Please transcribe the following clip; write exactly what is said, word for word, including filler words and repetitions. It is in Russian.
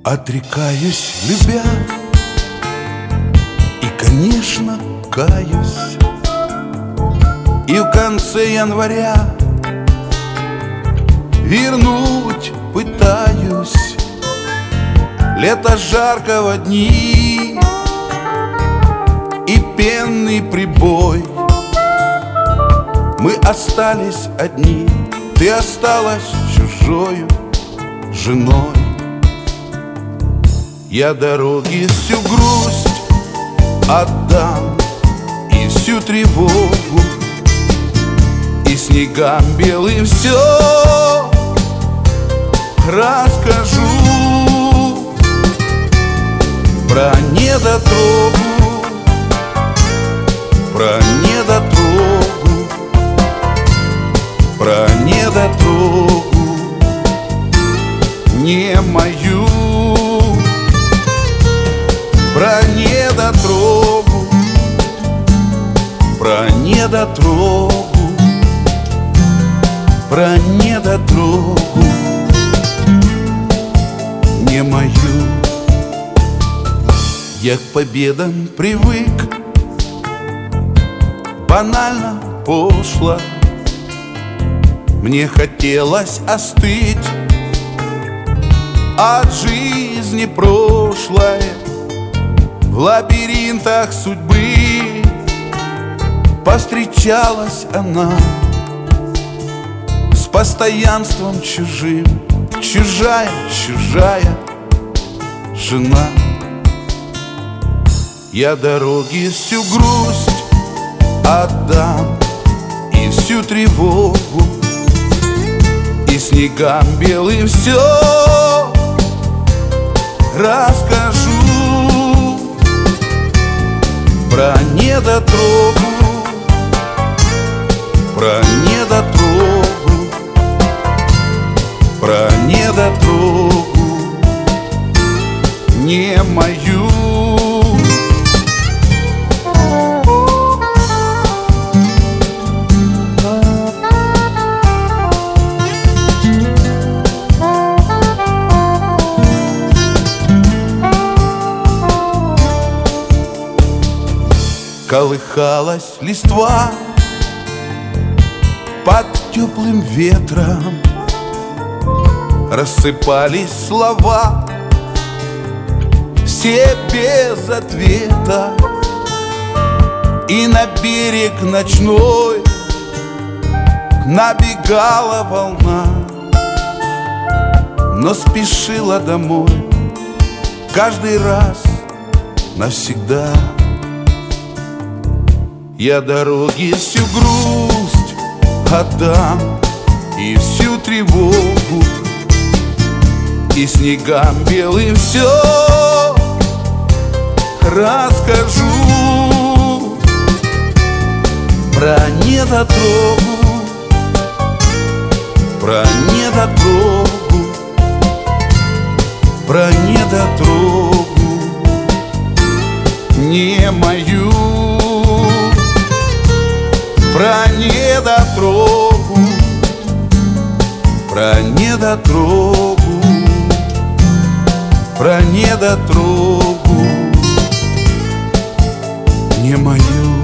Отрекаюсь, любя, и, конечно, каюсь. И в конце января вернуть пытаюсь лето жаркого дни и пенный прибой. Мы остались одни, ты осталась чужою женой. Я дороги всю грусть отдам и всю тревогу, и снегам белым все расскажу. Про недотрогу, про недотрогу, про недотрогу не мою. Про недотрогу, про недотрогу, про недотрогу не мою. Я к победам привык, банально, пошло. Мне хотелось остыть от жизни прошлое. В лабиринтах судьбы повстречалась она с постоянством чужим. Чужая, чужая жена. Я дороги всю грусть отдам и всю тревогу, и снегам белым все расскажу. Про недотрогу, про недотрогу, про недотрогу не мою. Колыхалась листва под теплым ветром, рассыпались слова, все без ответа. И на берег ночной набегала волна, но спешила домой каждый раз навсегда. Я дороги всю грусть отдам и всю тревогу, и снегам белым все расскажу. Про недотрогу, про недотрогу, про недотрогу не мою. Про недотрогу, про недотрогу, про недотрогу не мою.